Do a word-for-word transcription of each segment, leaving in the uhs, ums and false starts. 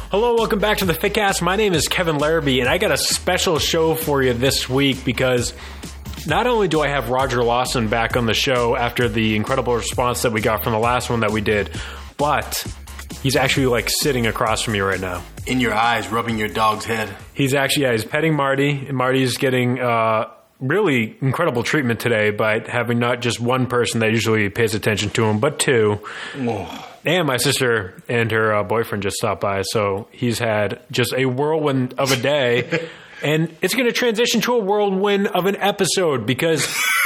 Hello, welcome back to the Fitcast. My name is Kevin Larrabee, and I got a special show for you this week because not only do I have Roger Lawson back on the show after the incredible response that we got from the last one that we did, but he's actually like sitting across from me right now. In your eyes, rubbing your dog's head. He's actually, yeah, he's petting Marty, and Marty's getting uh, really incredible treatment today by having not just one person that usually pays attention to him, but two. Oh. And my sister and her uh, boyfriend just stopped by, so he's had just a whirlwind of a day. And it's going to transition to a whirlwind of an episode because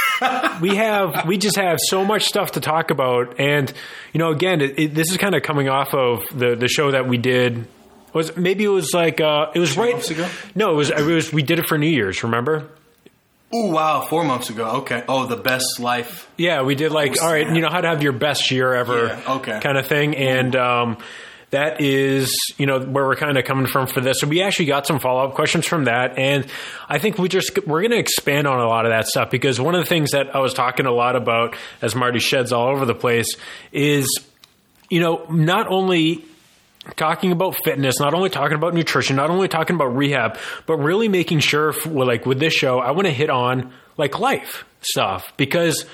we have we just have so much stuff to talk about. And, you know, again, it, it, this is kind of coming off of the, the show that we did. Was maybe it was like uh, it was Two right months ago? No, it was it was we did it for New Year's, remember? Oh, wow. Four months ago. Okay. Oh, the best life. Yeah, we did like, all right, you know, how to have your best year ever Yeah, okay. kind of thing. And um, that is, you know, where we're kind of coming from for this. So we actually got some follow-up questions from that. And I think we just, we're going to expand on a lot of that stuff because one of the things that I was talking a lot about as Marty sheds all over the place is, you know, not only talking about fitness, not only talking about nutrition, not only talking about rehab, but really making sure, for, like with this show, I want to hit on like life stuff because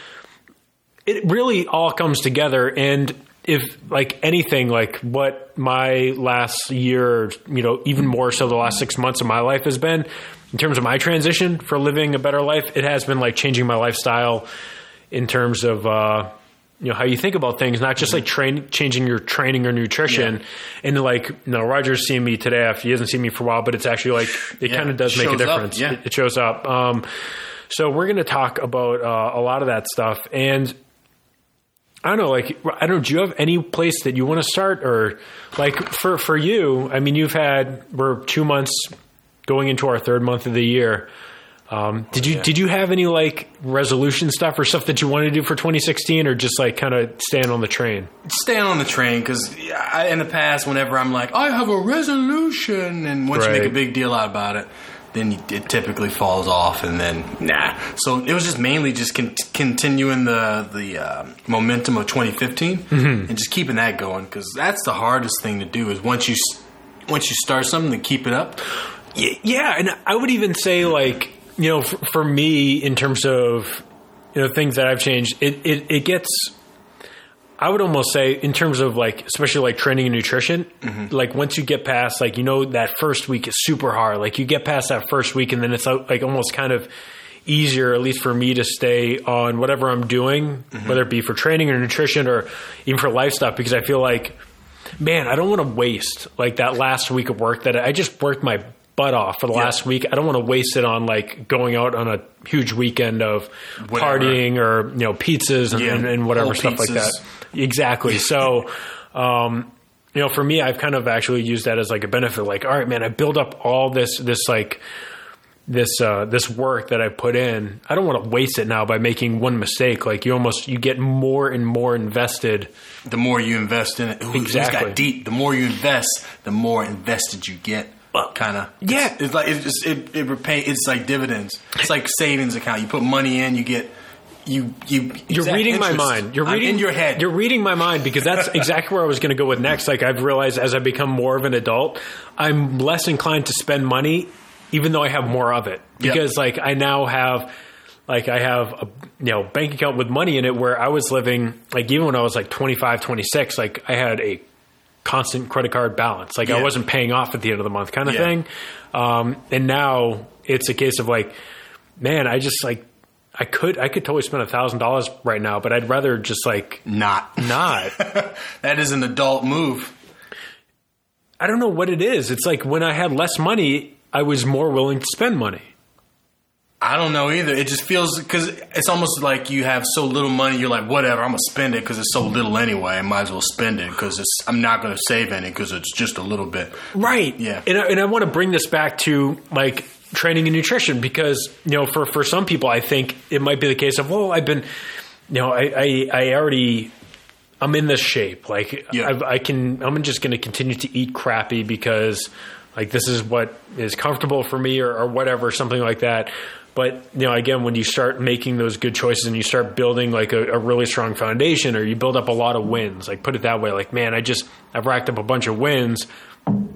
it really all comes together. And if like anything, like what my last year, you know, even more so the last six months of my life has been in terms of my transition for living a better life, it has been like changing my lifestyle in terms of, uh, you know, how you think about things, not just like train, changing your training or nutrition. Yeah. And like, you know, Roger's seen me today after he hasn't seen me for a while, but it's actually like, it yeah, kind of does make a difference. Yeah. It, it shows up. Um, so we're going to talk about uh, a lot of that stuff. And I don't know, like, I don't know, do you have any place that you want to start or like for, for you, I mean, you've had, we're two months going into our third month of the year. Um, did you, yeah. did you have any like resolution stuff or stuff that you wanted to do for twenty sixteen or just like kind of staying on the train? Staying on the train. Cause I, in the past, whenever I'm like, I have a resolution and once right. you make a big deal out about it, then it typically falls off and then nah. So it was just mainly just con- continuing the, the, uh, momentum of twenty fifteen mm-hmm. and just keeping that going. Cause that's the hardest thing to do is once you, once you start something to keep it up. Yeah. And I would even say like, you know, for, for me, in terms of, you know, things that I've changed, it, it, it gets, I would almost say in terms of like, especially like training and nutrition, mm-hmm. like once you get past, like, you know, that first week is super hard. Like you get past that first week and then it's like almost kind of easier, at least for me to stay on whatever I'm doing, mm-hmm. whether it be for training or nutrition or even for life stuff, because I feel like, man, I don't want to waste like that last week of work that I just worked my butt off for the yeah. last week. I don't want to waste it on like going out on a huge weekend of whatever. Partying or, you know, pizzas and, yeah. and, and whatever Whole stuff pizzas. Like that. Exactly. So, um, you know, for me, I've kind of actually used that as like a benefit. Like, all right, man, I build up all this, this like this, uh, this work that I put in. I don't want to waste it now by making one mistake. Like you almost, you get more and more invested. The more you invest in it. Ooh, exactly. It's got deep. The more you invest, the more invested you get. Kind of, yeah. It's, it's like it's just it, it repay. It's like dividends. It's like savings account. You put money in, you get you you. You're reading interest. my mind. You're reading I'm in your head. You're reading my mind because that's exactly where I was going to go with next. Like I've realized as I become more of an adult, I'm less inclined to spend money, even though I have more of it. Because yep. like I now have. Like I have a you know bank account with money in it where I was living. Like even when I was like twenty-five, twenty-six, like I had a constant credit card balance. Like yeah. I wasn't paying off at the end of the month kind of yeah. thing. Um, and now it's a case of like, man, I just like, I could, I could totally spend a thousand dollars right now, but I'd rather just like not, not. That is an adult move. I don't know what it is. It's like when I had less money, I was more willing to spend money. I don't know either. It just feels because it's almost like you have so little money. You're like, whatever, I'm gonna spend it because it's so little anyway. I might as well spend it because I'm not gonna save any because it's just a little bit. Right. Yeah. And I, and I want to bring this back to like training and nutrition because you know for, for some people I think it might be the case of well I've been you know I I, I already I'm in this shape like yeah. I've, I can I'm just gonna continue to eat crappy because like this is what is comfortable for me or, or whatever something like that. But, you know, again, when you start making those good choices and you start building like a, a really strong foundation or you build up a lot of wins, like put it that way, like, man, I just, I've racked up a bunch of wins.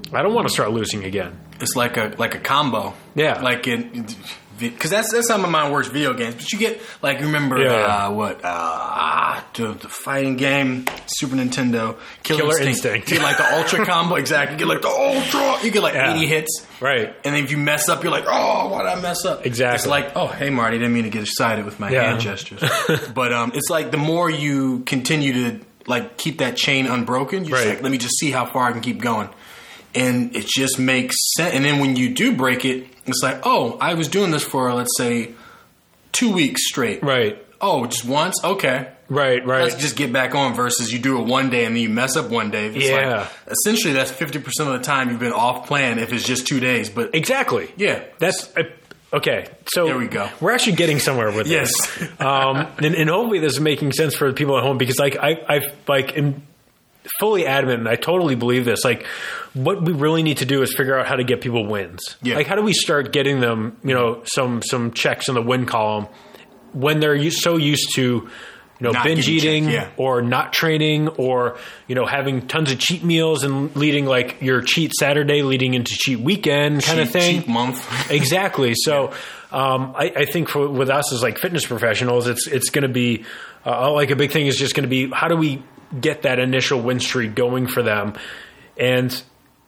I don't want to start losing again. It's like a like a combo. Yeah. Like in because that's that's how my mind works. Video games, but you get like remember yeah. uh, what uh, the, the fighting game Super Nintendo Killer, Killer Instinct. Instinct. You get like the Ultra combo. Exactly. You get like the Ultra. You get like yeah. eighty hits. Right. And then if you mess up, you're like, oh, why did I mess up? Exactly. It's like, oh, hey Marty, didn't mean to get excited with my yeah. hand gestures. But um, it's like the more you continue to like keep that chain unbroken, you're right. just like, let me just see how far I can keep going. And it just makes sense. And then when you do break it, it's like, oh, I was doing this for, let's say, two weeks straight. Right. Oh, just once? Okay. Right, right. Let's just get back on versus you do it one day and then you mess up one day. It's yeah. Like, essentially, that's fifty percent of the time you've been off plan if it's just two days. But exactly. Yeah. That's... Uh, okay, so there we go. We're actually getting somewhere with yes. this. um, and, and hopefully this is making sense for the people at home because, like, I, I like am fully adamant, and I totally believe this. Like, what we really need to do is figure out how to get people wins. Yeah. Like, how do we start getting them, you know, some some checks in the win column when they're used, so used to, you know, not binge eating yeah. or not training or, you know, having tons of cheat meals and leading like your cheat Saturday leading into cheat weekend kind cheat, of thing. Cheat month. Exactly. So um, I, I think for, with us as like fitness professionals, it's it's going to be uh, like a big thing is just going to be how do we get that initial win streak going for them. And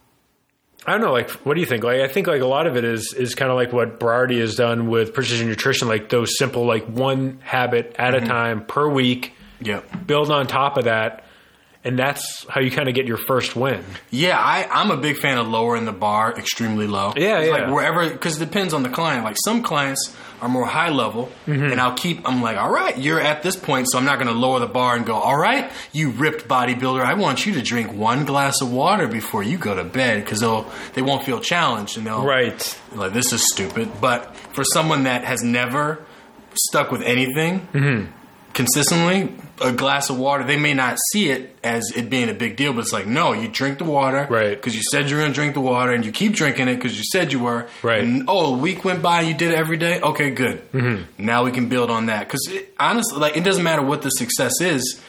I don't know, like, what do you think? Like, I think like a lot of it is is kind of like what Berardi has done with precision nutrition, like those simple, like one habit at mm-hmm. a time per week. Yep. Build on top of that. And that's how you kind of get your first win. Yeah, I, I'm a big fan of lowering the bar extremely low. Yeah, yeah. Like wherever, because it depends on the client. Like some clients are more high level, mm-hmm. and I'll keep, I'm like, all right, you're at this point, so I'm not going to lower the bar and go, all right, you ripped bodybuilder, I want you to drink one glass of water before you go to bed, because they'll, they won't feel challenged, and they'll, right. like, this is stupid. But for someone that has never stuck with anything, mm-hmm. consistently, a glass of water, they may not see it as it being a big deal, but it's like, no, you drink the water right. because you said you were going to drink the water, and you keep drinking it because you said you were. Right. And, oh, a week went by, you did it every day? Okay, good. Mm-hmm. Now we can build on that. Because honestly, like, it doesn't matter what the success is.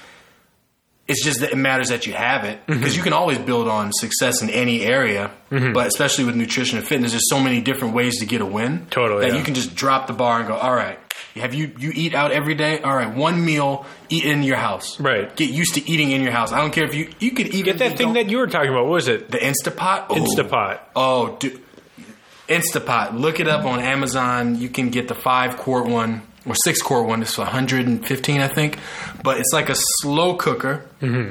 It's just that it matters that you have it. Because mm-hmm. you can always build on success in any area, mm-hmm. but especially with nutrition and fitness, there's so many different ways to get a win. Totally. That yeah. you can just drop the bar and go, all right. Have you you eat out every day? All right, one meal, eat in your house. Right. Get used to eating in your house. I don't care if you you could even get that thing that you were talking about. What was it? The Instapot. Oh. Instapot. Oh, dude. Instapot. Look it up on Amazon. You can get the five quart one or six quart one. It's one hundred fifteen, I think. But it's like a slow cooker, mm-hmm.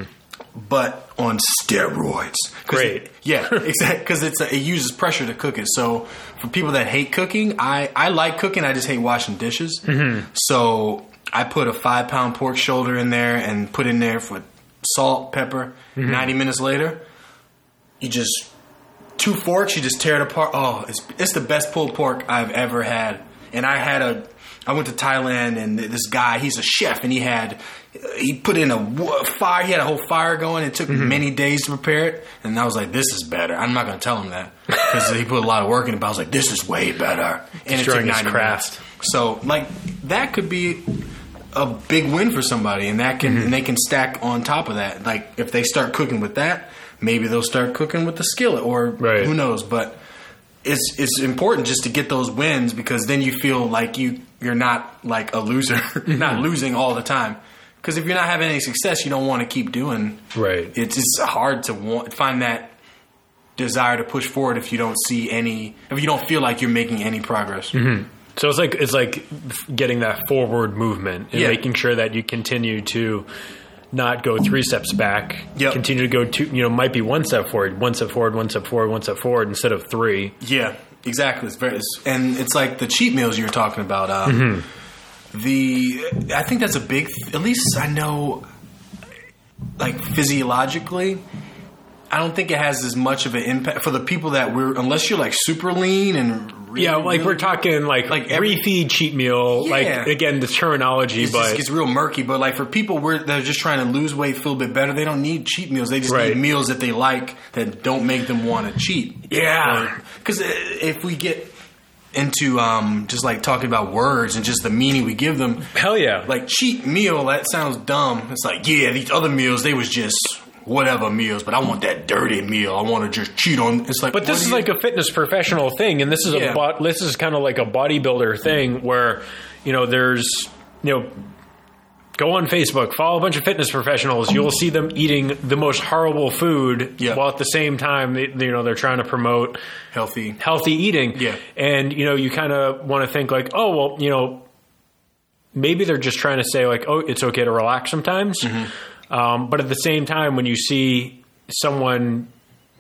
but on steroids. Great. It, yeah, exactly. Because it's a, it uses pressure to cook it. So for people that hate cooking, I, I like cooking. I just hate washing dishes. Mm-hmm. So I put a five pound pork shoulder in there and put in there for salt, pepper. Mm-hmm. ninety minutes later, you just two forks. You just tear it apart. Oh, it's it's the best pulled pork I've ever had. And I had a. I went to Thailand, and this guy, he's a chef, and he had, he put in a fire, he had a whole fire going. It took mm-hmm. many days to prepare it, and I was like, this is better. I'm not going to tell him that, because he put a lot of work in it, but I was like, this is way better. And Destroying it took ninety minutes. So, like, that could be a big win for somebody, and that can, mm-hmm. and they can stack on top of that. Like, if they start cooking with that, maybe they'll start cooking with the skillet, or right. who knows, but it's it's important just to get those wins, because then you feel like you you're not like a loser, not losing all the time. Because if you're not having any success, you don't want to keep doing. Right. It's it's hard to want, find that desire to push forward if you don't see any, if you don't feel like you're making any progress. Mm-hmm. So it's like it's like getting that forward movement and yeah. making sure that you continue to not go three steps back. Yep. Continue to go two, you know, might be one step forward, one step forward, one step forward, one step forward instead of three. Yeah, exactly. It's very, it's, and it's like the cheat meals you were talking about. Um, mm-hmm. The I think that's a big. At least I know, like physiologically, I don't think it has as much of an impact for the people that we're. Unless you're like super lean and really, yeah, like really, we're talking like, like every, refeed cheat meal. Yeah. Like again, the terminology, it's but just, it's real murky. But like for people we're, that are just trying to lose weight, feel a bit better, they don't need cheat meals. They just right. need meals that they like that don't make them want to cheat. Yeah, because if we get into um, just like talking about words and just the meaning we give them, hell yeah, like cheat meal, that sounds dumb. It's like, yeah, these other meals, they was just whatever meals, but I want that dirty meal. I want to just cheat on. It's like, but this is you, like a fitness professional thing, and this is yeah. a this is kind of like a bodybuilder thing where, you know, there's, you know, go on Facebook, follow a bunch of fitness professionals. You'll see them eating the most horrible food, yeah. while at the same time, they, you know, they're trying to promote healthy healthy eating. Yeah, and you know, you kind of want to think like, oh well, you know, maybe they're just trying to say like, oh, it's okay to relax sometimes. Mm-hmm. Um, but at the same time, when you see someone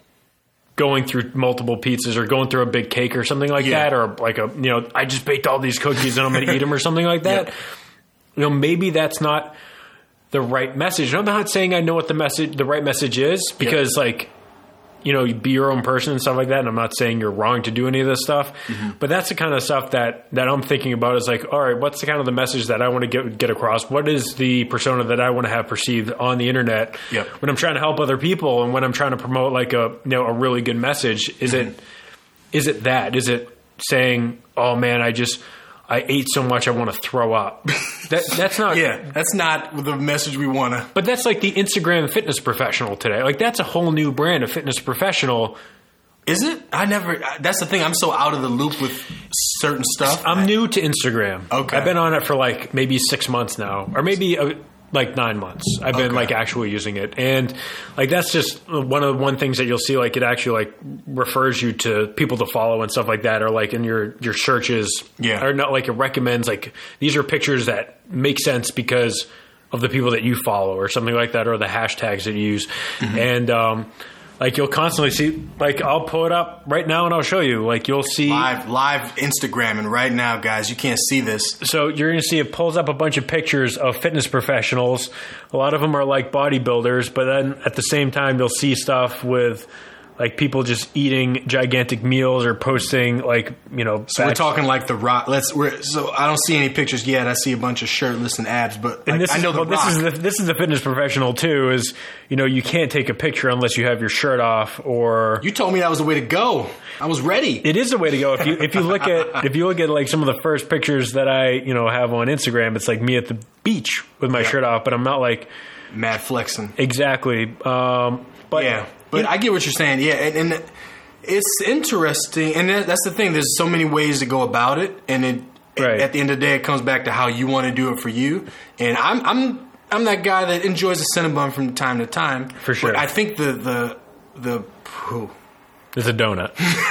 going through multiple pizzas or going through a big cake or something like yeah. that, or like a, you know, I just baked all these cookies and I'm going to eat them or something like that. Yeah. You know, maybe that's not the right message. And I'm not saying I know what the message, the right message is, because yeah. like, you know, you be your own person and stuff like that. And I'm not saying you're wrong to do any of this stuff, mm-hmm. but that's the kind of stuff that, that I'm thinking about is like, all right, what's the kind of the message that I want to get, get across? What is the persona that I want to have perceived on the internet yep. when I'm trying to help other people and when I'm trying to promote like a, you know, a really good message? Is mm-hmm. it, is it that, is it saying, oh man, I just, I ate so much I want to throw up. That, that's not... yeah, that's not the message we want to... But that's like the Instagram fitness professional today. Like, that's a whole new brand of fitness professional. Is it? I never... That's the thing. I'm so out of the loop with certain stuff. I'm I, new to Instagram. Okay. I've been on it for like maybe six months now. Or maybe... A, like nine months. I've been okay. like actually using it. And like, that's just one of the one things that you'll see, like it actually like refers you to people to follow and stuff like that. Or like in your, your searches, yeah. or not like it recommends like these are pictures that make sense because of the people that you follow or something like that, or the hashtags that you use. Mm-hmm. And, um, like you'll constantly see, like I'll pull it up right now and I'll show you. Like you'll see live, live Instagram, and right now, guys, you can't see this. So you're going to see it pulls up a bunch of pictures of fitness professionals. A lot of them are like bodybuilders, but then at the same time, you'll see stuff with like people just eating gigantic meals or posting like, you know. So we're talking like The Rock. Let's. We're, so I don't see any pictures yet. I see a bunch of shirtless and abs, but and like, this I know is, The well, Rock. This is the, this is the fitness professional too. Is, you know, you can't take a picture unless you have your shirt off. Or you told me that was the way to go. I was ready. It is the way to go. If you if you look at if you look at like some of the first pictures that I you know have on Instagram, it's like me at the beach with my yeah. shirt off, but I'm not like mad flexing. Exactly. Um, but yeah, but it, I get what you're saying. Yeah, and. and it's interesting, and that's the thing. There's so many ways to go about it, and it, right. at the end of the day, it comes back to how you want to do it for you. And I'm I'm I'm that guy that enjoys a Cinnabon from time to time. For sure. But I think the the the whew. It's a donut.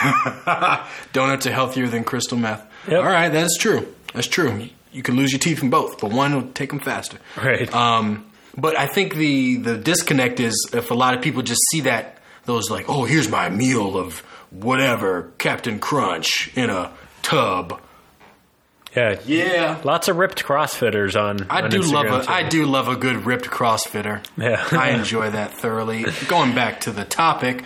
Donuts are healthier than crystal meth. Yep. All right, that's true. That's true. You can lose your teeth in both, but one will take them faster. Right. Um, but I think the the disconnect is if a lot of people just see that. Those like, oh, here's my meal of whatever, Captain Crunch in a tub. Yeah, yeah. Lots of ripped CrossFitters on. I on do Instagram love a, too. I do love a good ripped CrossFitter. Yeah, I enjoy that thoroughly. Going back to the topic,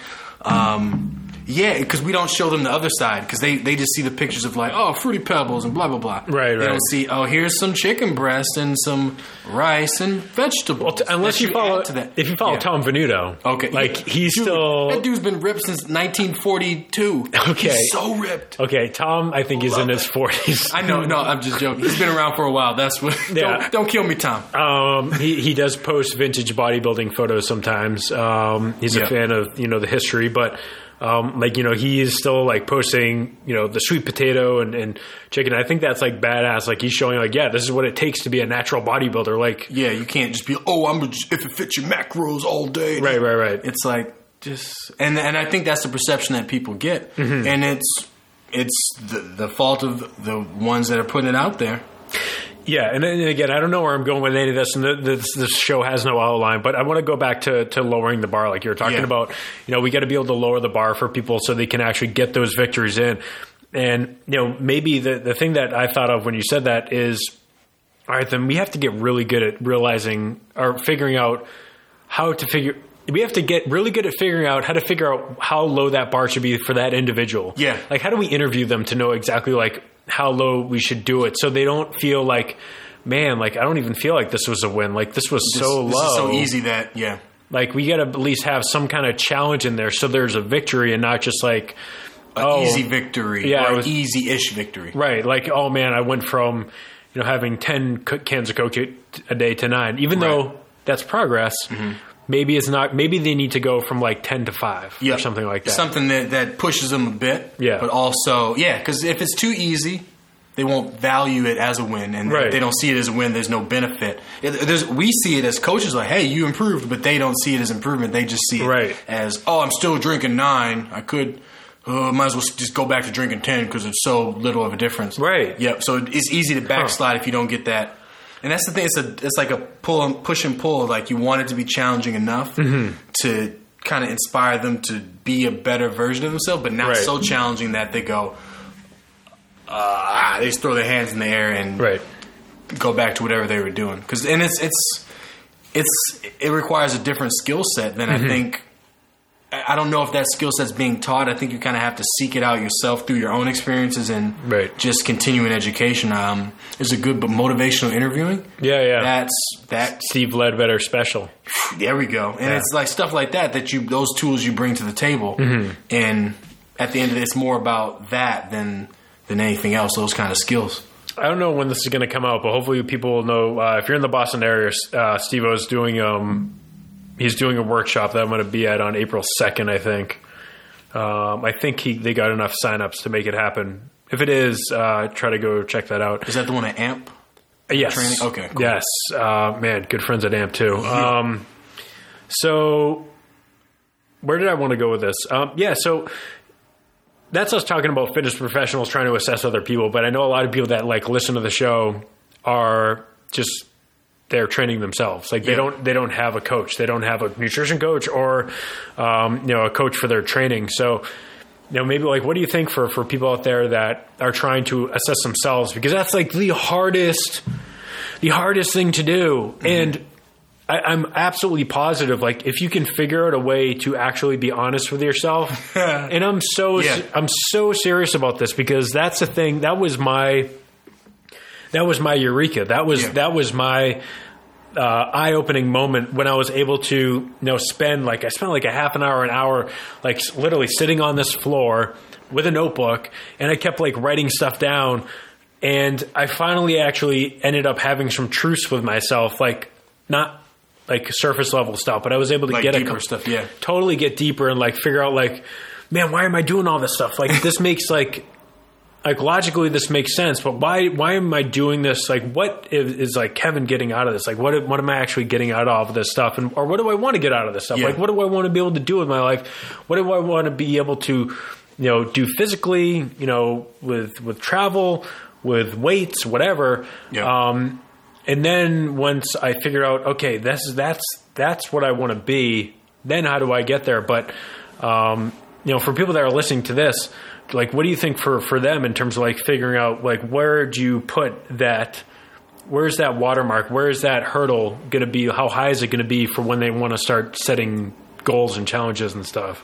um, yeah, because we don't show them the other side because they, they just see the pictures of like, oh, Fruity Pebbles and blah blah blah. Right, they right. don't see, oh, here's some chicken breast and some rice and vegetables. Well, t- unless you, you follow, to that. If you follow yeah. Tom Venuto, okay, like he's Dude, still that dude's been ripped since nineteen forty-two. Okay, he's so ripped. Okay, Tom, I think he's in his forties. I know, no, I'm just joking. He's been around for a while. That's what. Yeah. don't, don't kill me, Tom. Um, he he does post vintage bodybuilding photos sometimes. Um, he's yeah. a fan of you know the history, but. Um, like, you know, he is still like posting, you know, the sweet potato and, and chicken. I think that's like badass. Like he's showing like, yeah, this is what it takes to be a natural bodybuilder. Like, yeah, you can't just be, oh, I'm just, if it fits your macros all day. Right, right, right. It's like just, and, and I think that's the perception that people get. Mm-hmm. And it's, it's the, the fault of the ones that are putting it out there. Yeah, and then again, I don't know where I'm going with any of this, and this, this show has no outline, but I want to go back to, to lowering the bar, like you were talking yeah. about. You know, we got to be able to lower the bar for people so they can actually get those victories in. And, you know, maybe the, the thing that I thought of when you said that is, all right, then we have to get really good at realizing or figuring out how to figure – we have to get really good at figuring out how to figure out how low that bar should be for that individual. Yeah. Like, how do we interview them to know exactly, like, how low we should do it so they don't feel like, man, like, I don't even feel like this was a win. Like, this was this, so this low. Is so easy that, yeah. Like, we got to at least have some kind of challenge in there so there's a victory and not just like, an oh, easy victory yeah, or an easy-ish victory. Right. Like, oh, man, I went from, you know, having ten cans of Coke a day to nine. Even right. though that's progress, mm-hmm. maybe it's not. Maybe they need to go from like ten to five yep. or something like that. Something that, that pushes them a bit. Yeah. But also, yeah, because if it's too easy, they won't value it as a win, and right. if they don't see it as a win, there's no benefit. It, there's, we see it as coaches like, hey, you improved, but they don't see it as improvement. They just see it right. as, oh, I'm still drinking nine. I could, uh, might as well just go back to drinking ten because it's so little of a difference. Right. Yep. So it's easy to backslide huh. if you don't get that. And that's the thing. It's a, it's like a pull and push and pull. Like you want it to be challenging enough mm-hmm. to kind of inspire them to be a better version of themselves, but not right. so challenging that they go, uh, they just throw their hands in the air and right. go back to whatever they were doing. Because and it's it's it's it requires a different skill set than mm-hmm. I think. I don't know if that skill set's being taught. I think you kind of have to seek it out yourself through your own experiences and right. just continuing education. Um, there's a good but motivational interviewing. Yeah, yeah. That's that Steve Ledbetter special. There we go. And yeah. it's like stuff like that that you those tools you bring to the table. Mm-hmm. And at the end of it, it's more about that than than anything else. Those kind of skills. I don't know when this is going to come out, but hopefully people will know. Uh, if you're in the Boston area, uh, Steve-O's doing. Um, He's doing a workshop that I'm going to be at on April second, I think. Um, I think he they got enough signups to make it happen. If it is, uh, try to go check that out. Is that the one at A M P? Yes. Training? Okay, cool. Yes. Uh, man, good friends at A M P too. Um, so where did I want to go with this? Um, yeah, so that's us talking about fitness professionals trying to assess other people, but I know a lot of people that like listen to the show are just they're training themselves. Like they yeah. don't, they don't have a coach. They don't have a nutrition coach or, um, you know, a coach for their training. So, you know, maybe like, what do you think for, for people out there that are trying to assess themselves? Because that's like the hardest, the hardest thing to do. Mm-hmm. And I, I'm absolutely positive. Like if you can figure out a way to actually be honest with yourself, and I'm so, yeah. I'm so serious about this because that's the thing. That was my, That was my eureka. That was yeah. that was my uh, eye-opening moment when I was able to, you know, spend like I spent like a half an hour, an hour, like literally sitting on this floor with a notebook, and I kept like writing stuff down, and I finally actually ended up having some truce with myself, like not like surface level stuff, but I was able to like get deeper a stuff, yeah, totally get deeper and like figure out like, man, why am I doing all this stuff? Like this makes like. Like logically, this makes sense, but why? Why am I doing this? Like, what is, is like Kevin getting out of this? Like, what? What am I actually getting out of this stuff? And or what do I want to get out of this stuff? Yeah. Like, what do I want to be able to do with my life? What do I want to be able to, you know, do physically? You know, with with travel, with weights, whatever. Yeah. Um, and then once I figure out, okay, that's that's that's what I want to be. Then how do I get there? But um, you know, for people that are listening to this. Like, what do you think for, for them in terms of like figuring out like where do you put that? Where's that watermark? Where is that hurdle going to be? How high is it going to be for when they want to start setting goals and challenges and stuff?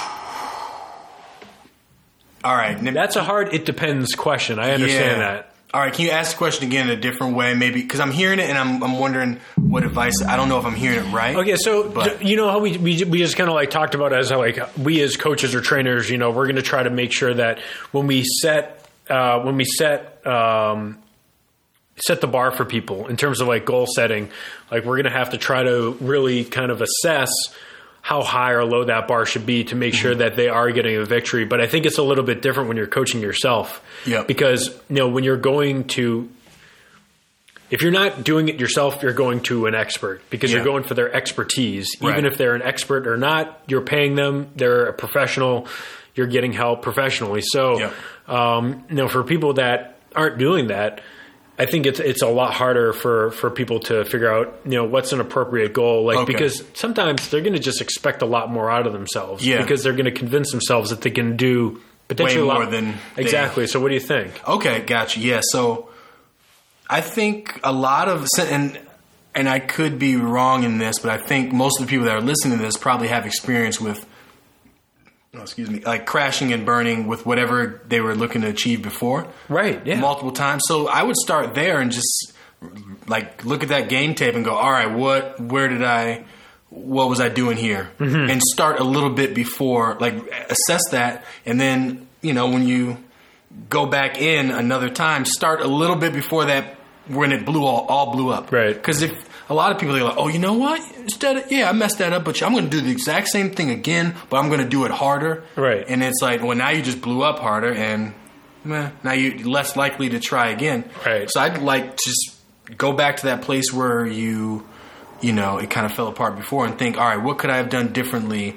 All right, that's a hard. It depends question. I understand yeah. that. All right, can you ask the question again in a different way, maybe? Because I'm hearing it and I'm I'm wondering what advice. I don't know if I'm hearing it right. Okay, so but. you know how we we, we just kind of like talked about as how like we as coaches or trainers, you know, we're going to try to make sure that when we set uh, when we set um, set the bar for people in terms of like goal setting, like we're going to have to try to really kind of assess how high or low that bar should be to make sure that they are getting a victory. But I think it's a little bit different when you're coaching yourself. Yeah. Because, you know, when you're going to, if you're not doing it yourself, you're going to an expert because yeah. you're going for their expertise. Right. Even if they're an expert or not, you're paying them, they're a professional, you're getting help professionally. So, yeah. um, you know, for people that aren't doing that, I think it's it's a lot harder for, for people to figure out, you know, what's an appropriate goal. Like okay. because sometimes they're going to just expect a lot more out of themselves. Yeah. Because they're going to convince themselves that they can do potentially way a more lot than exactly. They, so what do you think? Okay, gotcha. Yeah, so I think a lot of and and I could be wrong in this, but I think most of the people that are listening to this probably have experience with. Oh, excuse me, like crashing and burning with whatever they were looking to achieve before. Right, yeah. Multiple times. So I would start there and just like look at that game tape and go, all right, what, where did I, what was I doing here? Mm-hmm. And start a little bit before, like assess that. And then, you know, when you go back in another time, start a little bit before that when it blew all, all blew up. Right. Because if a lot of people are like, oh, you know what? Instead of, yeah, I messed that up, but I'm going to do the exact same thing again, but I'm going to do it harder. Right. And it's like, well, now you just blew up harder, and meh, now you're less likely to try again. Right. So I'd like to just go back to that place where you, you know, it kind of fell apart before, and think, all right, what could I have done differently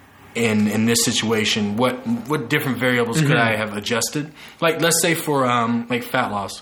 in in this situation? What what different variables mm-hmm. could I have adjusted? Like, let's say for um, like fat loss.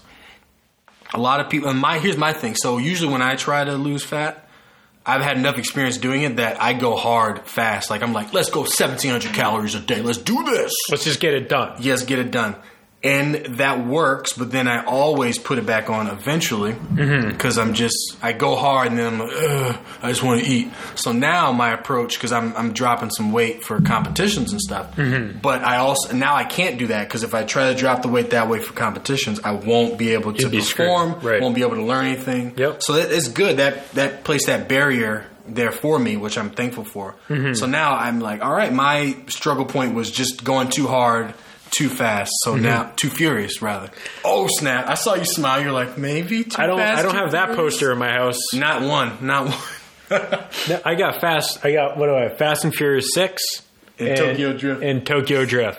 A lot of people, and my here's my thing. So usually when I try to lose fat, I've had enough experience doing it that I go hard fast. Like, I'm like, let's go seventeen hundred calories a day. Let's do this. Let's just get it done. Yes, get it done. And that works, but then I always put it back on eventually because mm-hmm. I'm just, I go hard and then I'm like, ugh, I just want to eat. So now my approach, because I'm I'm dropping some weight for competitions and stuff, mm-hmm. but I also, now I can't do that because if I try to drop the weight that way for competitions, I won't be able to perform, right. won't be able to learn anything. Yep. So it, it's good. That, that placed that barrier there for me, which I'm thankful for. Mm-hmm. So now I'm like, all right, my struggle point was just going too hard, too fast, so mm-hmm. now too furious rather. Oh snap! I saw you smile. You're like, maybe too I don't. fast. I don't have furious? That poster in my house. Not one. Not one. No, I got fast. I got what do I have? Fast and Furious six and, and Tokyo Drift and Tokyo Drift.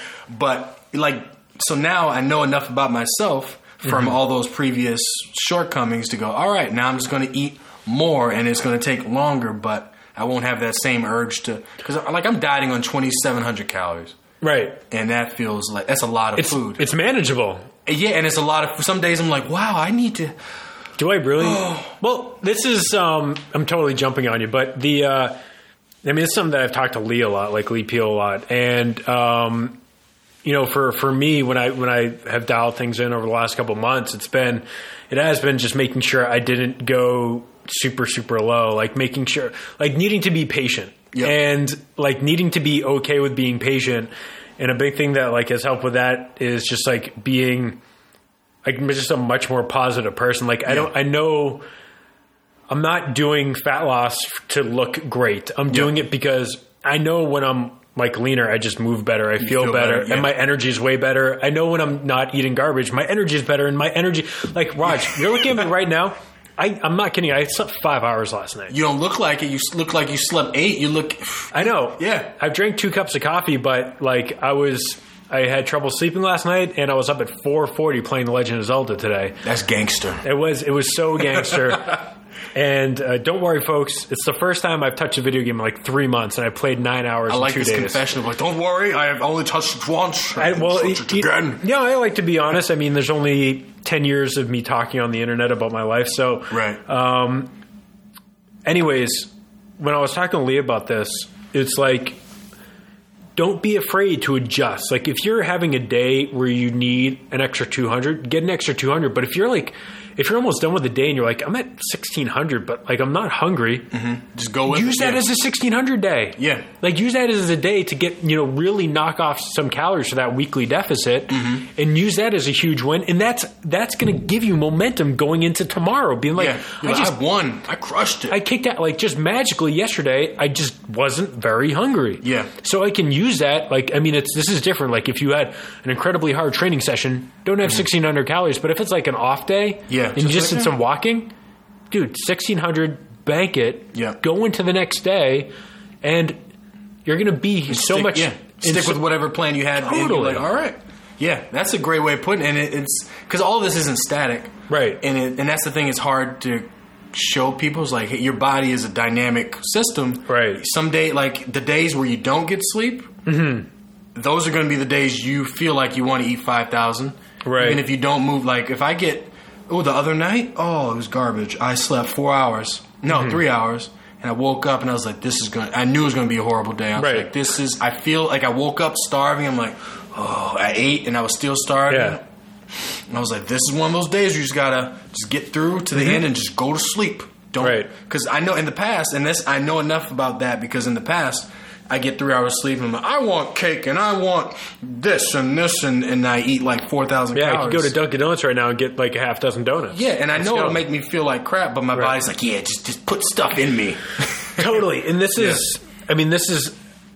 But like, so now I know enough about myself from mm-hmm. all those previous shortcomings to go. All right, now I'm just going to eat more, and it's going to take longer, but I won't have that same urge to, because like I'm dieting on twenty-seven hundred calories. Right. And that feels like, that's a lot of it's, food. It's manageable. Yeah, and it's a lot of, some days I'm like, wow, I need to. Do I really? Well, this is, um, I'm totally jumping on you, but the, uh, I mean, it's something that I've talked to Lee a lot, like Lee Peel a lot. And, um, you know, for, for me, when I, when I have dialed things in over the last couple of months, it's been, it has been just making sure I didn't go super, super low, like making sure, like needing to be patient. Yep. And like needing to be okay with being patient. And a big thing that like has helped with that is just like being like just a much more positive person. Like I yep. don't, I know I'm not doing fat loss to look great. I'm doing yep. it because I know when I'm like leaner, I just move better. I feel, feel better, better yeah. and my energy is way better. I know when I'm not eating garbage, my energy is better, and my energy, like Raj, you're looking at me right now. I, I'm not kidding. I slept five hours last night. You don't look like it. You look like you slept eight. You look. I know. Yeah. I've drank two cups of coffee, but like I was, I had trouble sleeping last night, and I was up at four forty playing The Legend of Zelda today. That's gangster. It was. It was so gangster. And uh, don't worry, folks. It's the first time I've touched a video game in like three months, and I played nine hours I like in two this days. confession of like, don't worry, I have only touched it once. I, I well, touch it again. Yeah, I like to be honest. I mean, there's only ten years of me talking on the internet about my life. So, right. Um, anyways, when I was talking to Lee about this, it's like, don't be afraid to adjust. Like, if you're having a day where you need an extra two hundred, get an extra two hundred. But if you're like, if you're almost done with the day and you're like, I'm at sixteen hundred, but like I'm not hungry, mm-hmm. just go with use it. that yeah. as a sixteen hundred day. Yeah. Like use that as a day to get, you know, really knock off some calories for that weekly deficit mm-hmm. and use that as a huge win. And that's, that's going to give you momentum going into tomorrow. Being like, yeah. I like, just I won. I crushed it. I kicked out like just magically yesterday. I just wasn't very hungry. Yeah. So I can use that. Like, I mean, it's, this is different. Like if you had an incredibly hard training session, don't have mm-hmm. sixteen hundred calories, but if it's like an off day yeah, and you just like did some walking, dude, sixteen hundred, bank it, yeah. go into the next day, and you're going to be and so stick, much... Yeah. Stick so, with whatever plan you had. Totally. And you're like, all right. Yeah, that's a great way of putting it. And it, it's... Because all this isn't static. Right. And it, and that's the thing, it's hard to show people. It's like, hey, your body is a dynamic system. Right. Some day, like, the days where you don't get sleep, mm-hmm. those are going to be the days you feel like you want to eat five thousand. Right. Even if you don't move. Like, if I get... Oh, the other night? Oh, it was garbage. I slept four hours. No, mm-hmm. three hours. And I woke up and I was like, this is going to... I knew it was going to be a horrible day. I was right. like, this is... I feel like I woke up starving. I'm like, oh, I ate and I was still starving. Yeah. And I was like, this is one of those days where you just got to just get through to the mm-hmm. end and just go to sleep. Don't... Right. Because I know in the past, and this I know enough about that because in the past... I get three hours sleep and I'm like, I want cake and I want this and this and, and I eat like four thousand yeah, calories. I could go to Dunkin' Donuts right now and get like a half dozen donuts. Yeah, and I Let's know go. it'll make me feel like crap, but my right. body's like, yeah, just just put stuff in me. Totally. And this is, yeah. I mean, this is,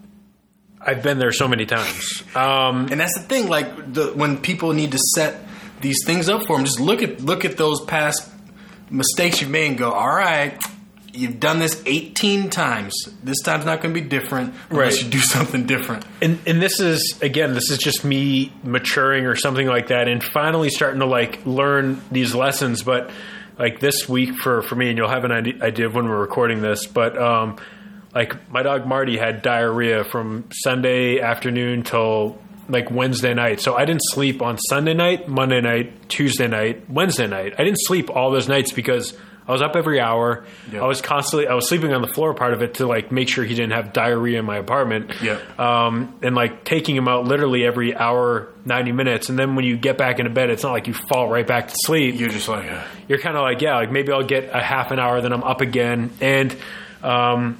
I've been there so many times. Um, and that's the thing, like the when people need to set these things up for them, just look at look at those past mistakes you've made and go, all right, you've done this eighteen times. This time's not going to be different unless Right. you do something different. And and this is, again, this is just me maturing or something like that and finally starting to, like, learn these lessons. But, like, this week for, for me, and you'll have an idea of when we're recording this, but, um, like, my dog Marty had diarrhea from Sunday afternoon till, like, Wednesday night. So I didn't sleep on Sunday night, Monday night, Tuesday night, Wednesday night. I didn't sleep all those nights because I was up every hour. Yep. I was constantly, I was sleeping on the floor part of it to, like, make sure he didn't have diarrhea in my apartment. Yep. Um, and, like, taking him out literally every hour, ninety minutes. And then when you get back into bed, it's not like you fall right back to sleep. You're just like, uh, You're kind of like, yeah, like maybe I'll get a half an hour, then I'm up again. And, um,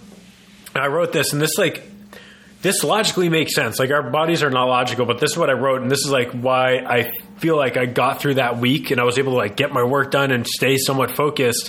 I wrote this, and this, like, this logically makes sense. Like, our bodies are not logical, but this is what I wrote, and this is, like, why I feel like I got through that week, and I was able to, like, get my work done and stay somewhat focused.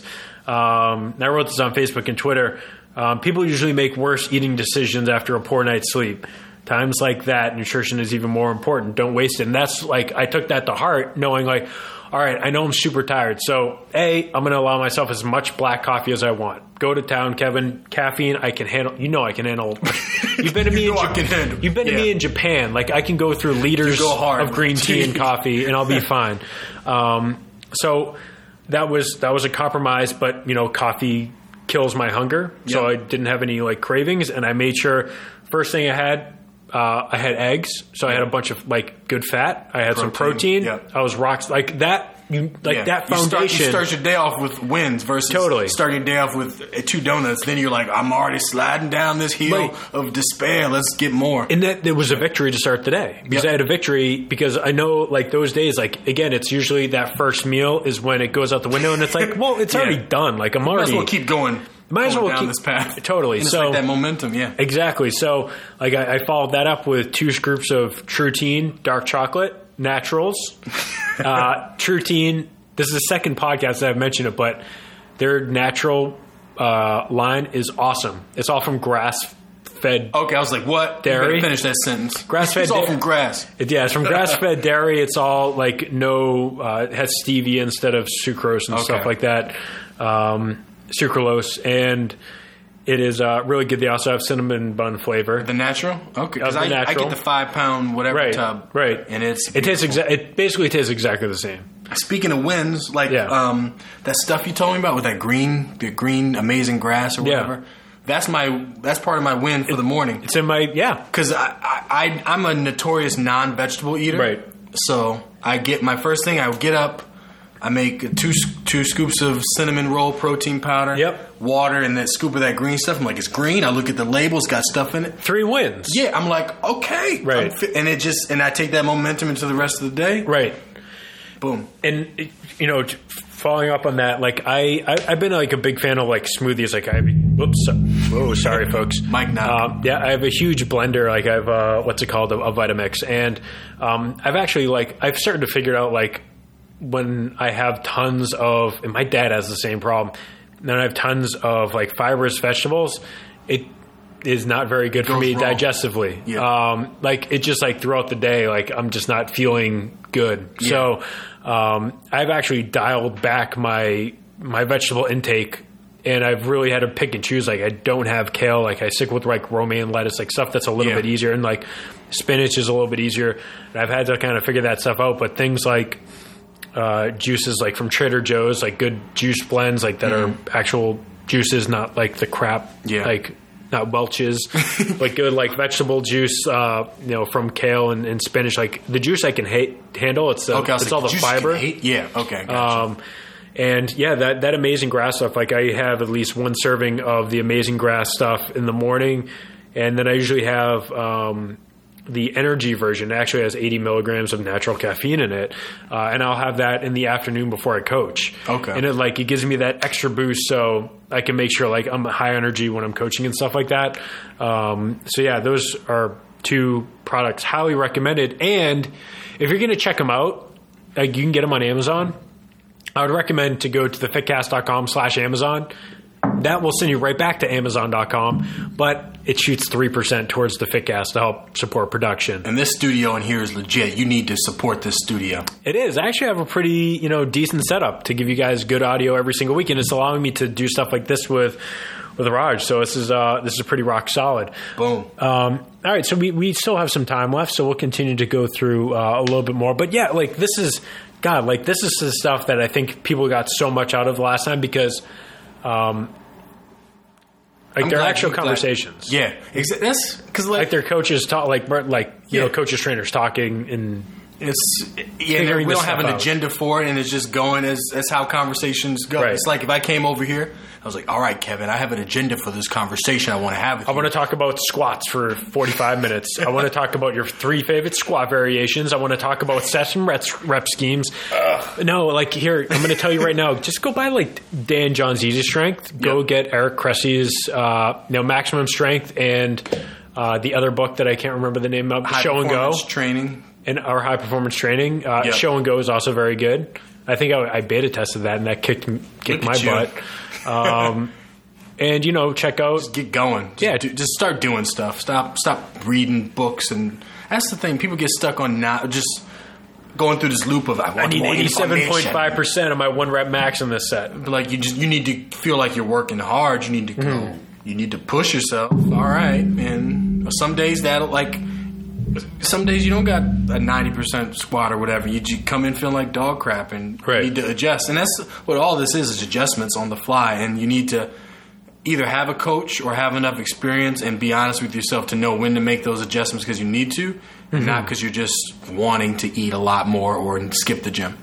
Um, and I wrote this on Facebook and Twitter. Um, people usually make worse eating decisions after a poor night's sleep. Times like that, nutrition is even more important. Don't waste it. And that's, like, I took that to heart, knowing, like, all right, I know I'm super tired. So, A, I'm going to allow myself as much black coffee as I want. Go to town, Kevin. Caffeine, I can handle. You know I can handle. You've been to me. You in know I Japan. can handle. You've been to Yeah. me in Japan. Like, I can go through liters go hard. of green tea and coffee, and I'll be fine. Um, so that was that was a compromise, but, you know, coffee kills my hunger. So Yep. I didn't have any, like, cravings, and I made sure first thing I had. Uh, I had eggs, so I had a bunch of, like, good fat. I had some Protein, protein. yep. I was rocks like that. You like yeah. that You start, foundation. you start your day off with wins versus Totally. starting your day off with uh, two donuts. Then you're like, I'm already sliding down this hill Right. of despair. Let's get more. And that there was a victory to start the day because Yep. I had a victory because I know, like, those days, like, again, it's usually that first meal is when it goes out the window and it's like, well, it's Yeah. already done. Like, I'm Might already as well keep going. Might as going well down keep- this path. Totally. And it's So- like that momentum. Yeah. Exactly. So, like, I, I followed that up with two scoops of True Teen dark chocolate naturals. uh, True Teen. This is the second podcast that I've mentioned it, but their natural uh, line is awesome. It's all from grass-fed. Okay, I was like, what? Dairy? You better finish that sentence. Grass-fed It's all da- from grass. It, yeah, it's from grass-fed dairy. It's all, like, no, uh, it has stevia instead of sucrose and Okay. stuff like that. Um, sucralose, and it is uh, really good. They also have cinnamon bun flavor. The natural? Okay. Because the I, I natural. get the five pound whatever Right, tub. right. And it's It tastes beautiful. exa- It basically tastes exactly the same. Speaking of wins, like Yeah. um, that stuff you told me about with that green, the green amazing grass or Yeah. whatever. That's my that's part of my win for the morning. It's in my yeah. Because I, I, I I'm a notorious non-vegetable eater. Right. So I get my first thing. I get up. I make two two scoops of cinnamon roll protein powder. Yep. Water and that scoop of that green stuff. I'm like, it's green. I look at the label. It's got stuff in it. Three wins. Yeah. I'm like, okay. Right. I'm fi- and it just and I take that momentum into the rest of the day. Right. Boom. And it- you know, t- following up on that, like I, I I've been like a big fan of like smoothies. Like I, whoops, so- whoa, sorry, folks. Mike now. Um, yeah, I have a huge blender. Like I have uh, what's it called, a, a Vitamix, and um, I've actually like I've started to figure out like when I have tons of, and my dad has the same problem. Then I have tons of like fibrous vegetables. It is not very good for Goes me wrong. digestively. Yeah. Um, like it just like throughout the day, like I'm just not feeling good. Yeah. So um, I've actually dialed back my my vegetable intake, and I've really had to pick and choose. Like I don't have kale. Like I stick with like romaine lettuce, like stuff that's a little Yeah. bit easier, and like spinach is a little bit easier. And I've had to kind of figure that stuff out. But things like uh, juices, like from Trader Joe's, like good juice blends, like that are actual juices, not like the crap, Yeah. like not Welch's, but good like vegetable juice, uh, you know, from kale and, and spinach. Like the juice I can hate, handle. It's the, Okay. I was it's like, all the juice you fiber. can hate? Yeah. Okay. Gotcha. Um, and yeah, that, that amazing grass stuff, like I have at least one serving of the amazing grass stuff in the morning. And then I usually have, um, the energy version. It actually has eighty milligrams of natural caffeine in it. Uh, and I'll have that in the afternoon before I coach. Okay. And it like, it gives me that extra boost. So I can make sure like I'm high energy when I'm coaching and stuff like that. Um, so yeah, those are two products highly recommended. And if you're going to check them out, like you can get them on Amazon. I would recommend to go to the fitcast dot com slash Amazon. That will send you right back to amazon dot com. But it shoots three percent towards the fit gas to help support production. And this studio in here is legit. You need to support this studio. It is. I actually have a pretty, you know, decent setup to give you guys good audio every single week, and it's allowing me to do stuff like this with with Raj. So this is uh, this is pretty rock solid. Boom. Um, all right, so we, we still have some time left, so we'll continue to go through uh, a little bit more. But yeah, like this is God, like this is the stuff that I think people got so much out of the last time because. Um, Like I'm they're glad actual you- conversations. Yeah, exa- that's because like, Like their coaches talk, like like you Yeah. know, coaches trainers talking, and it's yeah. figuring We this don't have stuff an out. agenda for it, and it's just going as as how conversations go. Right. It's like if I came over here, I was like, "All right, Kevin, I have an agenda for this conversation I want to have with I you." want to talk about squats for forty-five minutes. I want to talk about your three favorite squat variations. I want to talk about session rep, rep schemes. No, like here, I'm going to tell you right now. Just go buy like Dan John's Easy Strength. Go Yep. get Eric Cressy's uh, you know Maximum Strength and uh, the other book that I can't remember the name of. High Show and Go. performance training. And our high performance training. Uh, Yep. Show and Go is also very good. I think I, I beta tested that, and that kicked kicked Look my at you. butt. Um, and you know, check out. Get going. Just Yeah. do, just start doing stuff. Stop stop reading books, and that's the thing. People get stuck on not just going through this loop of I, want I need more eighty-seven point five information." percent of my one rep max in this set. But like you just you need to feel like you're working hard. You need to go. Mm-hmm. You need to push yourself. All right, and some days that'll like. Some days you don't got a ninety percent squat or whatever. You just come in feeling like dog crap, and Right. you need to adjust. And that's what all this is: is adjustments on the fly. And you need to either have a coach or have enough experience and be honest with yourself to know when to make those adjustments because you need to, Mm-hmm. not because you're just wanting to eat a lot more or skip the gym.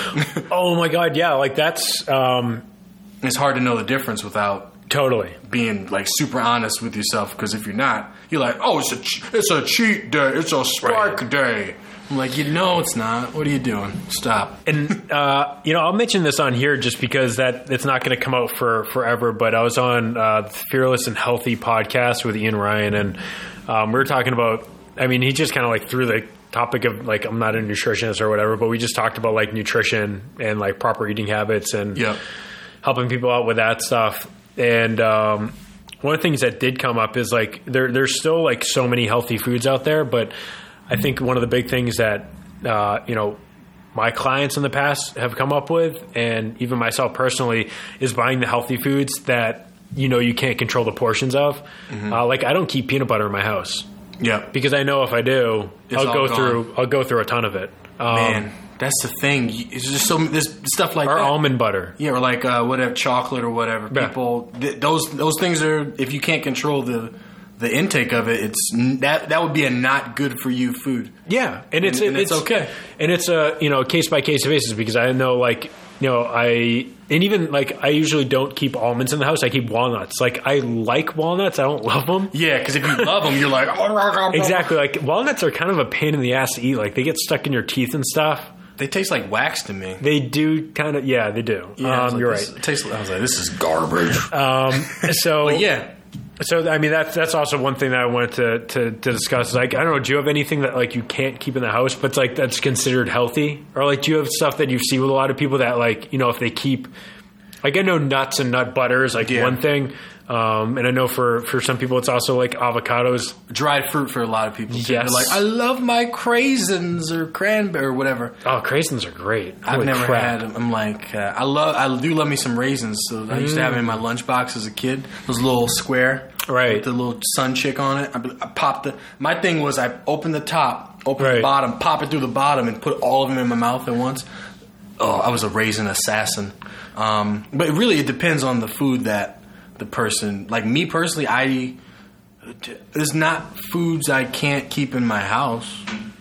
Oh my god, yeah, like that's um, It's hard to know the difference without totally. being like super honest with yourself, because if you're not, you're like, oh, it's a ch- it's a cheat day, it's a spark Right. day. I'm like, you know, it's not. What are you doing? Stop. And uh, you know, I'll mention this on here just because that it's not going to come out for forever. But I was on uh, the Fearless and Healthy podcast with Ian Ryan, and um, we were talking about. I mean, he just kind of like threw the topic of like I'm not a nutritionist or whatever, but we just talked about like nutrition and like proper eating habits and Yep. helping people out with that stuff. And um, one of the things that did come up is like there there's still like so many healthy foods out there, but I think one of the big things that uh, you know my clients in the past have come up with, and even myself personally, is buying the healthy foods that you know you can't control the portions of. Mm-hmm. Uh, like I don't keep peanut butter in my house. Yeah. Because I know if I do, It's I'll all go gone. through. I'll go through a ton of it. Um, Man, that's the thing. You- It's just so there's stuff like or that. almond butter. Yeah, or like uh, whatever chocolate or whatever. Yeah. People, th- those those things are. If you can't control the the intake of it, it's n- that that would be a not good for you food. Yeah, and it's And- and it's, it's okay. and it's a you know case by case basis because I know like you know I and even like I usually don't keep almonds in the house. I keep walnuts. Like I like walnuts. I don't love them. Yeah, because if you love them, you're like Exactly. Like walnuts are kind of a pain in the ass to eat. Like they get stuck in your teeth and stuff. They taste like wax to me. They do kind of. Yeah, they do. Yeah, I was um, like, you're this- right. It tastes, I was like, this is garbage. Um, so But yeah. So I mean that's that's also one thing that I wanted to, to, to discuss. Like I don't know, do you have anything that like you can't keep in the house, but it's like that's considered healthy, or like do you have stuff that you see with a lot of people that like you know if they keep like I know nuts and nut butter is like Yeah. one thing, um, and I know for, for some people it's also like avocados. Dried fruit for a lot of people. Too. Yes. They're like, I love my craisins or cranberry or whatever. Oh, craisins are great. I've Holy never crap. had them. I'm like, uh, I love, I do love me some raisins. So I used to have them in my lunchbox as a kid. Those little square, Right. with the little sun chick on it. I, I popped the. My thing was, I opened the top, open Right. the bottom, pop it through the bottom, and put all of them in my mouth at once. Oh, I was a raisin assassin. Um, but really, it depends on the food that the person. Like me personally, I there's not foods I can't keep in my house.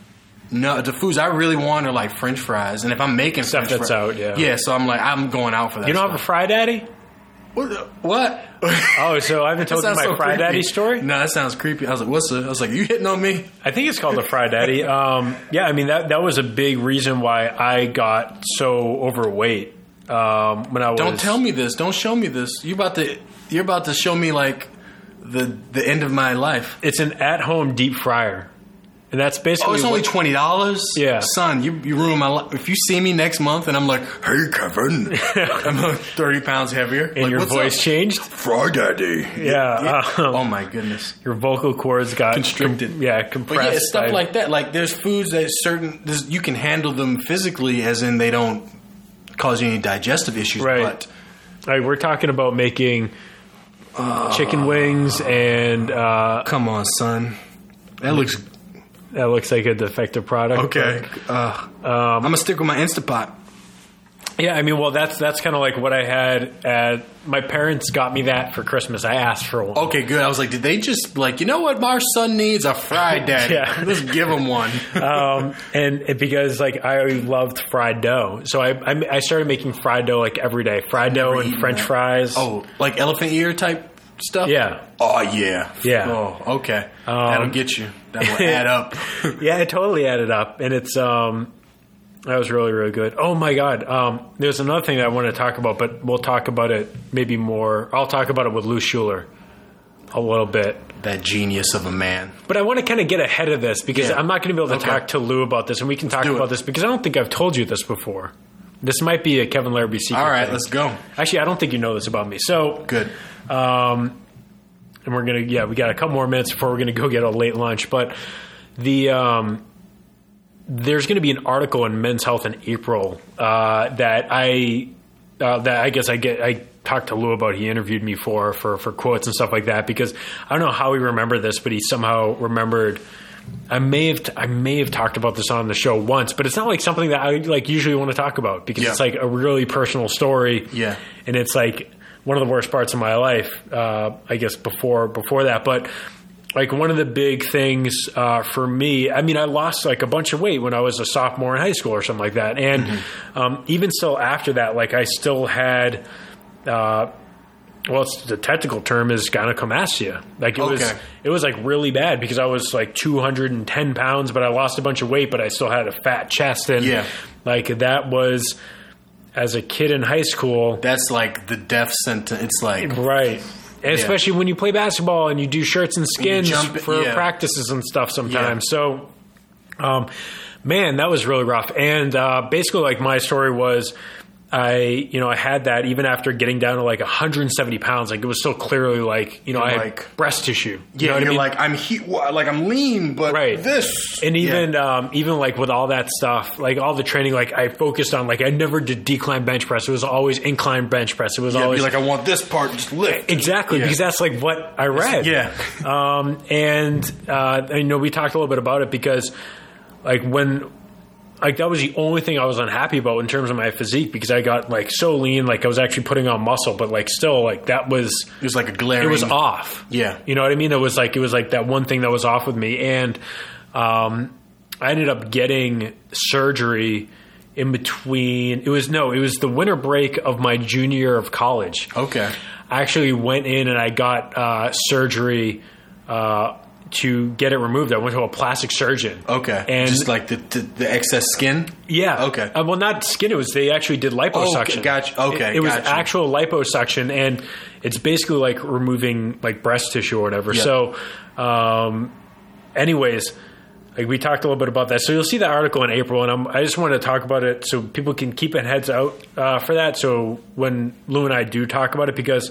No, the foods I really want are like French fries, and if I'm making Stuff French that's fri- out, yeah. yeah. So I'm like, I'm going out for that. You don't have a stuff. Fry Daddy? What? the- what? Oh, so I haven't told you That my sounds so Fry creepy. Daddy story? No, that sounds creepy. I was like, what's the? I was like, you hitting on me? I think it's called the Fry Daddy. Um, yeah, I mean that that was a big reason why I got so overweight um, when I was. Don't tell me this. Don't show me this. You about to? You're about to show me like the the end of my life. It's an at-home deep fryer, And that's basically Oh, it's only what- twenty dollars. Yeah. son, you you ruin my life. If you see me next month and I'm like, "Hey, Kevin," I'm like thirty pounds heavier, and like, your what's voice up? changed. Fry Daddy. Yeah. Um, Oh my goodness. Your vocal cords got Constricted. Com- yeah, But compressed. yeah, it's stuff by- like that. Like there's foods that certain there's, you can handle them physically, as in they don't cause you any digestive issues. Right. But Like, we're talking about making chicken wings, and uh, come on, son, that looks that looks like a defective product. okay. Uh, I'm gonna stick with my Instapot. Yeah, I mean, well, that's that's kind of like what I had at my parents got me that for Christmas. I asked for one. Okay, good. I was like, did they just like, you know what, our son needs a fried daddy? Yeah. Let's give him one. um, and it, because like I loved fried dough, so I, I I started making fried dough like every day. Fried dough and eaten French that. fries. Oh, like elephant ear type stuff? Yeah. Oh yeah. Yeah. Oh, okay. Um, That'll get you. That will add up. Yeah, it totally added up, and it's um, that was really really good. Oh my god, um, there's another thing that I want to talk about, but we'll talk about it maybe more. I'll talk about it with Lou Schuler a little bit. That genius of a man. But I want to kind of get ahead of this because Yeah. I'm not going to be able to Okay. talk to Lou about this, and we can talk do about it. this because I don't think I've told you this before. This might be a Kevin Larrabee secret. All right, thing. let's go. Actually, I don't think you know this about me. So Good. Um, and we're gonna, yeah, we got a couple more minutes before we're gonna go get a late lunch. But the um, there's gonna be an article in Men's Health in April uh, that I uh, that I guess I get I talked to Lou about. He interviewed me for for for quotes and stuff like that because I don't know how he remembered this, but he somehow remembered. I may have t- I may have talked about this on the show once, but it's not like something that I like usually want to talk about because Yeah. it's like a really personal story. Yeah. And it's like one of the worst parts of my life, uh, I guess before before that. But like one of the big things uh, for me, I mean, I lost like a bunch of weight when I was a sophomore in high school or something like that. And Mm-hmm. um, even still after that, like I still had, uh, well, it's, the technical term is gynecomastia. Like it was, Okay. it was like really bad because I was like two hundred ten pounds, but I lost a bunch of weight, but I still had a fat chest. And Yeah. like that was, as a kid in high school, That's like the death sentence. It's like, right. And especially when you play basketball and you do shirts and skins jump- for yeah. practices and stuff sometimes. So, um, man, that was really rough. And uh, basically, like my story was, I, you know, I had that even after getting down to like one hundred seventy pounds. Like it was still clearly like, you know, You're I like- had breast tissue. You yeah, know what you're I mean? like, I'm he- like I'm lean, but Right. this. And even Yeah. um, even like with all that stuff, like all the training, like I focused on, like I never did decline bench press. It was always incline bench press. It was Yeah, always be like, I want this part just lift. exactly Yeah. because that's like what I read. Yeah. Um, and uh, I know we talked a little bit about it because like when. Like that was the only thing I was unhappy about in terms of my physique because I got like so lean, like I was actually putting on muscle, but like still like that was It was like a glaring. it was off. Yeah. You know what I mean? It was like it was like that one thing that was off with me, and um, I ended up getting surgery in between. It was no, it was the winter break of my junior year of college. Okay. I actually went in and I got uh, surgery. Uh, to get it removed, I went to a plastic surgeon. Okay. And just like the, the the excess skin. yeah. Okay. Uh, well, not skin. It was they actually did liposuction. Okay, gotcha. Okay, It, it was gotcha. actual liposuction, and it's basically like removing like breast tissue or whatever. Yeah. So, um, anyways, like we talked a little bit about that. So you'll see that article in April, and I'm, I just wanted to talk about it so people can keep it heads out uh, for that. So when Lou and I do talk about it, because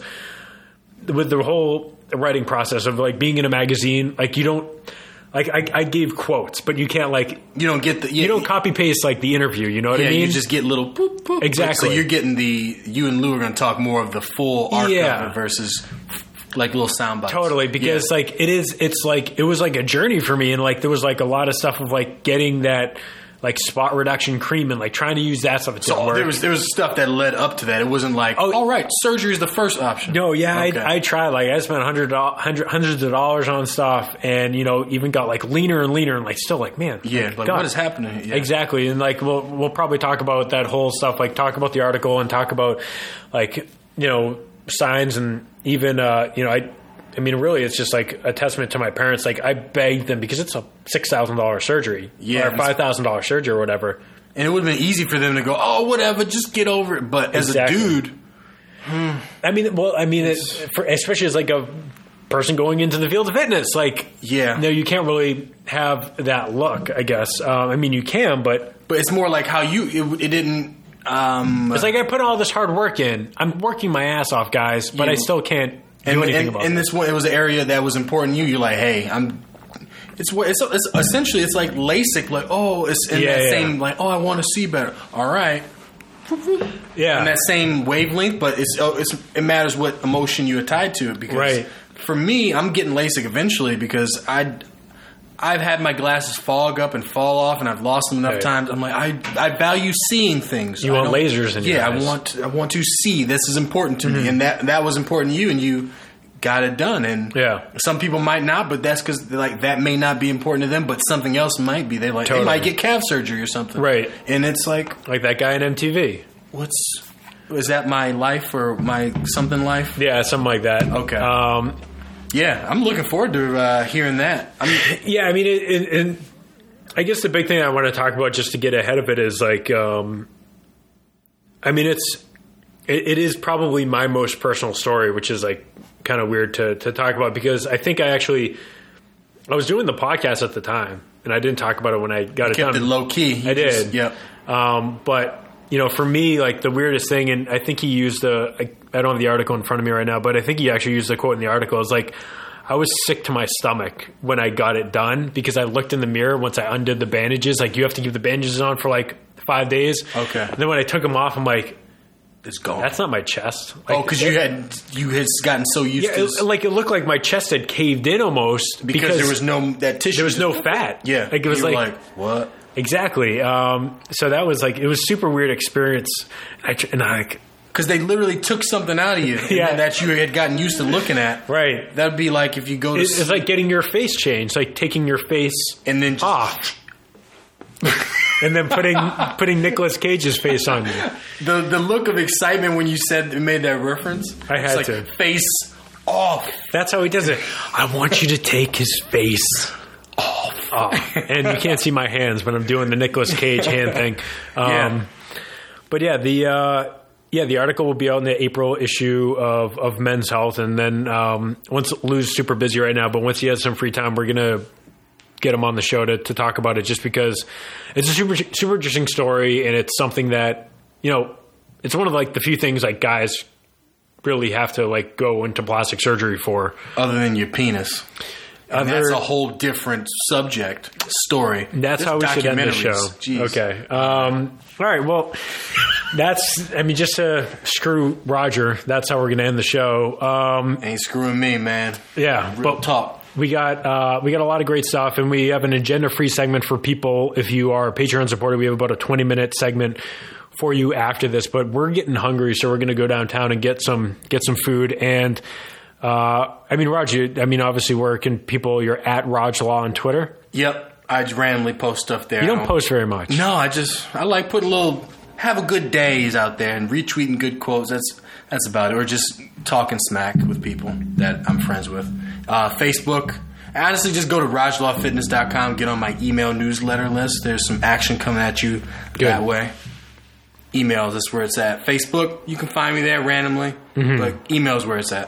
with the whole writing process of like being in a magazine, like you don't like I, I gave quotes, but you can't like You don't get the. Yeah, you don't copy paste like the interview. You know what Yeah, I mean? you just get little. Boop, boop. Exactly. So you're getting the. You and Lou are going to talk more of the full arc Yeah. of it versus like little sound bites. Totally, because Yeah. like it is, it's like it was like a journey for me, and like there was like a lot of stuff of like getting that like spot reduction cream and like trying to use that stuff. It didn't So work. there was there was stuff that led up to that. It wasn't like, Oh, all right, surgery is the first option. No, yeah, Okay. I, I tried. Like, I spent hundred, hundred, hundreds of dollars on stuff, and you know, even got like leaner and leaner, and like still like, man, Yeah, like God. what is happening? Yeah. Exactly, and like we'll we'll probably talk about that whole stuff. Like, talk about the article and talk about like you know signs and even uh, you know I. I mean, really, it's just like a testament to my parents. Like, I begged them because it's a six thousand dollar surgery, Yeah, or five thousand dollar surgery, or whatever. And it would have been easy for them to go, oh, whatever, just get over it. But as Exactly. a dude, I mean, well, I mean, it, for, especially as like a person going into the field of fitness. Like, yeah, no, you can't really have that look, I guess. Um, I mean, you can, but but it's more like how you it, it didn't. Um, it's like I put all this hard work in. I'm working my ass off, guys, but you, I still can't do and, anything and, about and it. this one, it was an area that was important to you. You're like, hey, I'm. It's what it's, it's essentially it's like LASIK. Like, oh, it's in yeah, that yeah. same like, oh, I want to see better. All right. Yeah, in that same wavelength, but it's, it's it matters what emotion you are tied to it. Because right. for me, I'm getting LASIK eventually because I I've had my glasses fog up and fall off, and I've lost them enough right. times. I'm like, I I value seeing things. You I want lasers in your yeah, eyes. I want I want to see. This is important to mm-hmm. me, and that that was important to you, and you got it done. And yeah. some people might not, but that's because like that may not be important to them, but something else might be. They like totally. they might get calf surgery or something, right? And it's like like that guy in M T V. What's is that my life or my something life? Yeah, something like that. Okay. Um, yeah, I'm looking forward to uh, hearing that. I'm, yeah, I mean, it, it, and I guess the big thing I want to talk about just to get ahead of it is like, um, I mean, it's it, it is probably my most personal story, which is like kind of weird to to talk about because I think I actually I was doing the podcast at the time and I didn't talk about it when I got you it kept done. it low key. You I did. Just, yep. Um, but. You know, for me, like the weirdest thing, and I think he used the, I, I don't have the article in front of me right now, but I think he actually used the quote in the article. It's like, I was sick to my stomach when I got it done because I looked in the mirror once I undid the bandages. Like, you have to keep the bandages on for like five days. Okay. And then when I took them off, I'm like, it's gone. That's not my chest. Like, oh, because you had you had gotten so used yeah, to it, like it looked like my chest had caved in almost because, because there was no that tissue. There was no fat. Yeah, like it was you were like, like what. Exactly. Um, so that was like, it was a super weird experience. I, and I like, because they literally took something out of you yeah. that you had gotten used to looking at. Right. That'd be like if you go to... It's, it's like getting your face changed, like taking your face and then just, off. And then putting putting Nicolas Cage's face on you. The the look of excitement when you said made that reference. I had it's like to. Face off. That's how he does it. I want you to take his face off. Oh, and you can't see my hands when I'm doing the Nicolas Cage hand thing. Um, yeah. But yeah, the uh, yeah the article will be out in the April issue of, of Men's Health, and then um, once Lou's super busy right now, but once he has some free time, we're gonna get him on the show to, to talk about it, just because it's a super super interesting story, and it's something that, you know, it's one of like the few things like guys really have to like go into plastic surgery for, other than your penis. And Other, that's a whole different subject story. That's Just how we should end the show. Jeez. Okay. Um, all right. Well, that's, I mean, just to screw Roger, that's how we're going to end the show. Um, Ain't screwing me, man. Yeah. Real but talk. We got, uh, we got a lot of great stuff, and we have an agenda-free segment for people. If you are a Patreon supporter, we have about a twenty-minute segment for you after this, but we're getting hungry, so we're going to go downtown and get some, get some food. And, Uh, I mean, Raj, you, I mean, obviously, where can people, you're at Raj Law on Twitter? Yep. I just randomly post stuff there. You don't post very much. No, I just, I like putting little, have a good days out there and retweeting good quotes. That's, that's about it. Or just talking smack with people that I'm friends with. Uh, Facebook. Honestly, just go to raj law fitness dot com, get on my email newsletter list. There's some action coming at you Good. that way. Emails, that's where it's at. Facebook, you can find me there randomly. Mm-hmm. But email's where it's at.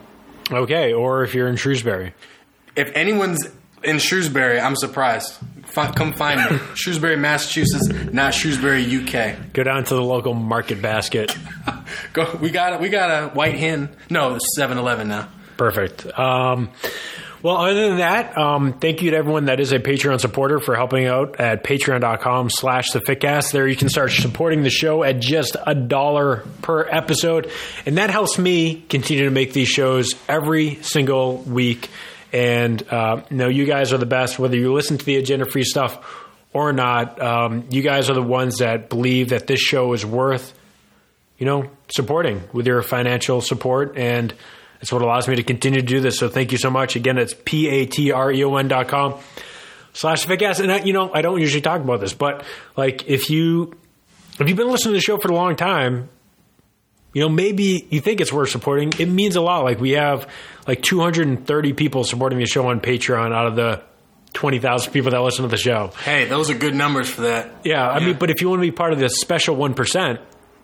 Okay, or if you're in Shrewsbury. If anyone's in Shrewsbury, I'm surprised. F- come find me. Shrewsbury, Massachusetts, not Shrewsbury, U K. Go down to the local market basket. Go. We got a, we got a White Hen. No, it's seven eleven now. Perfect. Um, well, other than that, um, thank you to everyone that is a Patreon supporter for helping out at patreon.com slash the Fitcast. There you can start supporting the show at just a dollar per episode. And that helps me continue to make these shows every single week. And, uh, you know, you guys are the best, whether you listen to the agenda-free stuff or not. Um, you guys are the ones that believe that this show is worth, you know, supporting with your financial support. And it's what allows me to continue to do this. So thank you so much. Again, it's P-A-T-R-E-O-N dot com slash Fitcast. And, I, you know, I don't usually talk about this, but, like, if, you, if you've been listening to the show for a long time, you know, maybe you think it's worth supporting. It means a lot. Like, we have, like, two hundred thirty people supporting the show on Patreon out of the twenty thousand people that listen to the show. Hey, those are good numbers for that. Yeah, I yeah. mean, but if you want to be part of this special one percent,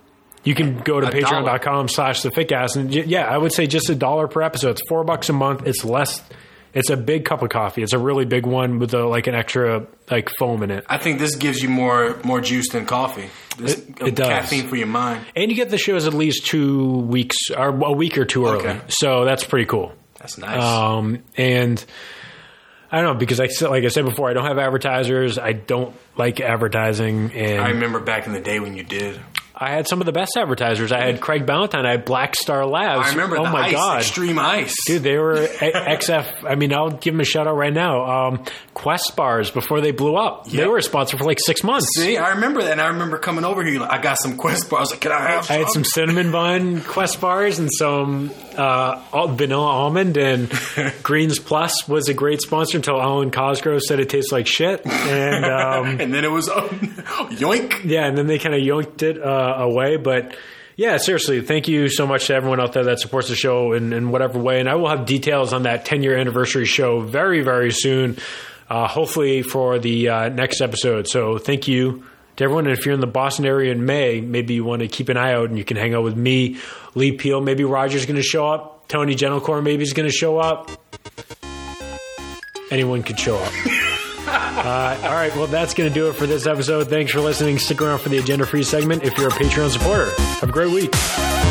you can go to patreon.com slash the Fitcast. And yeah, I would say just a dollar per episode. It's four bucks a month. It's less. It's a big cup of coffee. It's a really big one with a, like an extra like foam in it. I think this gives you more more juice than coffee. This, it, it does. Caffeine for your mind. And you get the shows at least two weeks or a week or two early. Okay. So that's pretty cool. That's nice. Um, and I don't know, because I, like I said before, I don't have advertisers. I don't like advertising. And I remember back in the day when you did. I had some of the best advertisers. I had Craig Ballantyne. I had Black Star Labs. I remember oh the my ice, God. Extreme Ice. Dude, they were X F. I mean, I'll give them a shout out right now. Um, Quest bars before they blew up. Yep. They were a sponsor for like six months. See, I remember that. And I remember coming over here. Like, I got some Quest bars. I was like, can I have some? I had some cinnamon bun Quest bars and some uh, vanilla almond. And Greens Plus was a great sponsor until Alan Cosgrove said it tastes like shit. And um, and then it was um, yoink. Yeah, and then they kind of yoinked it uh, away. But yeah, seriously, thank you so much to everyone out there that supports the show in, in whatever way. And I will have details on that ten-year anniversary show very, very soon, uh, hopefully for the uh, next episode. So thank you to everyone. And if you're in the Boston area in May, maybe you want to keep an eye out and you can hang out with me, Lee Peel. Maybe Roger's going to show up. Tony Gentilcore maybe is going to show up. Anyone could show up. Uh, all right, well, that's going to do it for this episode. Thanks for listening. Stick around for the Agenda Free segment if you're a Patreon supporter. Have a great week.